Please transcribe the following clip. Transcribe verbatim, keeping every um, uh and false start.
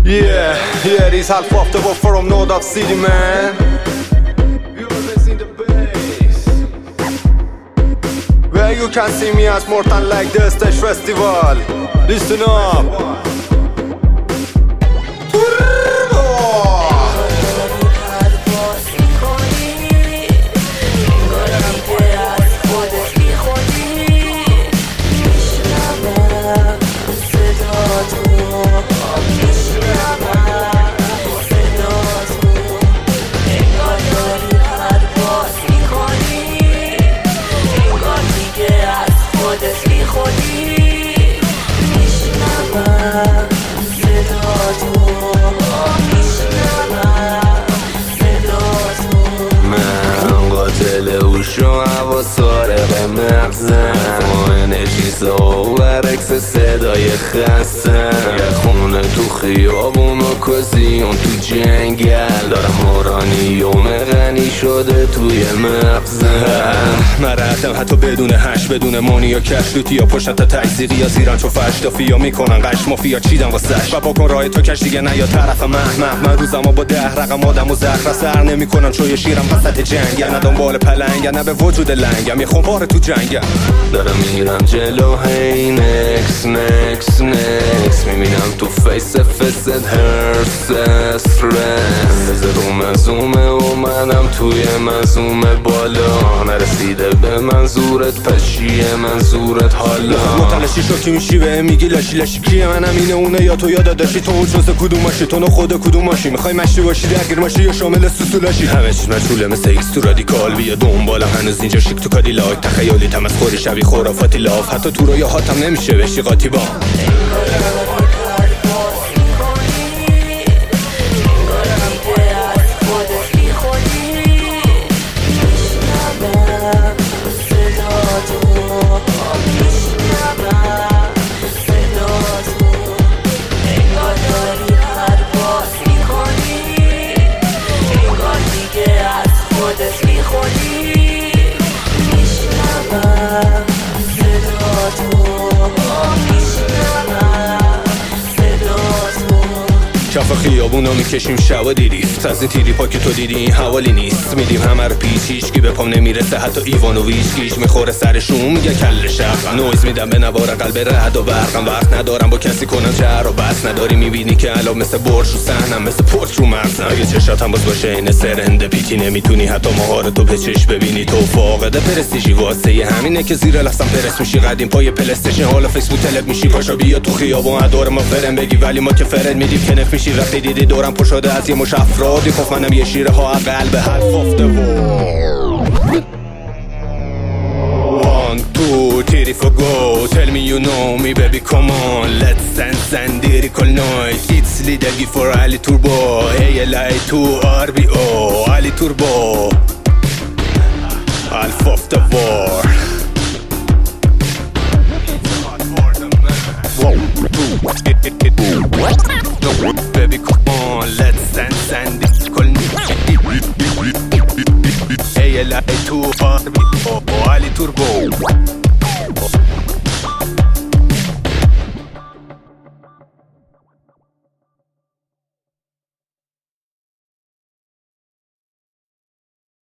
Yeah, yeah, this half of the world from North of City, man. Where you can see me at more than like the stage festival. Listen up. شو هوا سارق مغزم با انرژی برعکس صدای خستم یه خونه تو خیابون و کزیون تو جنگل دارم اورانیوم غنی شده توی مغزم من رفتم حتی بدون هش بدون مانی یا کش لوتی یا پشت تا تجزیقی یا زیران چو فش دافیا میکنن قش مافیا چیدن واسش و با کن راه تو کش دیگه نه یا طرف مهمه من روزم با ده رقم آدم و زخر سر نمیکنم چو یه شیرم وسط جنگ یا ندام بال پلنگ نه به وجود لنگم یه خمپاره تو جنگم دارم میرم جلو هی نکس نکس نکس میبینم تو فیس فست هرس استرس نزه رو مزومه اومدم توی مزومه بالا نرسیده به منظورت پشیه منظورت حالا متلاشی شو که میشی به میگی لاشی لاشی کیه منم اینه اونه یا تو یاد داشتی تو جزء کدوم ماشی تو نو خود کدوم ماشی میخوای مشتی باشی درگیر ماشی یا شامل سوسولاشی همه چیز مجهوله مثل ایکس تو رادیکال بیا دنبالم هنوز اینجا شیک تو کادیلاک تخیلی تمسخری شبیه خرافاتی لاف حتی تو رویاهاتم نمیشه بشی قاطی با کف خیابونا میکشیم شوا دیریست از این تیری پا که تو دیدی این حوالی نیست میدیم همه رو پیچ هیچکی به پام نمیرسه حتی ایوان و ویچکیش میخوره سرشون میگه کل شرق نویز میدم به نوار قلب رد و برقم وقت ندارم با کسی کنم جر و بس نداری میبینی که الان مثل برش رو سحنم مثل پرچ رو مغزم اگه چشاتم باز باشه این سرنده پیتی نمیتونی حتی مهارتو به چش ببینی تو فاقد پرستیژی واسه ی همینه که زیر لفظم پرست میشی قدیم پای پلی استیشن حالا فیسبوک تلپ میشی پاشا بیا تو خیابون ادور ما فرن بگی ولی ما که فرن میدیم کنف میشی وقتی دیدی دورم پر شده از یه مش افرادی خب منم یه شیره ها قلب حرف افته و One, two, three, four, go Tell me you know me baby come on Let's dance and lyrical noise It's Lidl for Ali Turbo A L I to R B O Ali Turbo Alpha of the war Baby come on, let's dance and lyrical noise A L I to R B O Ali Turbo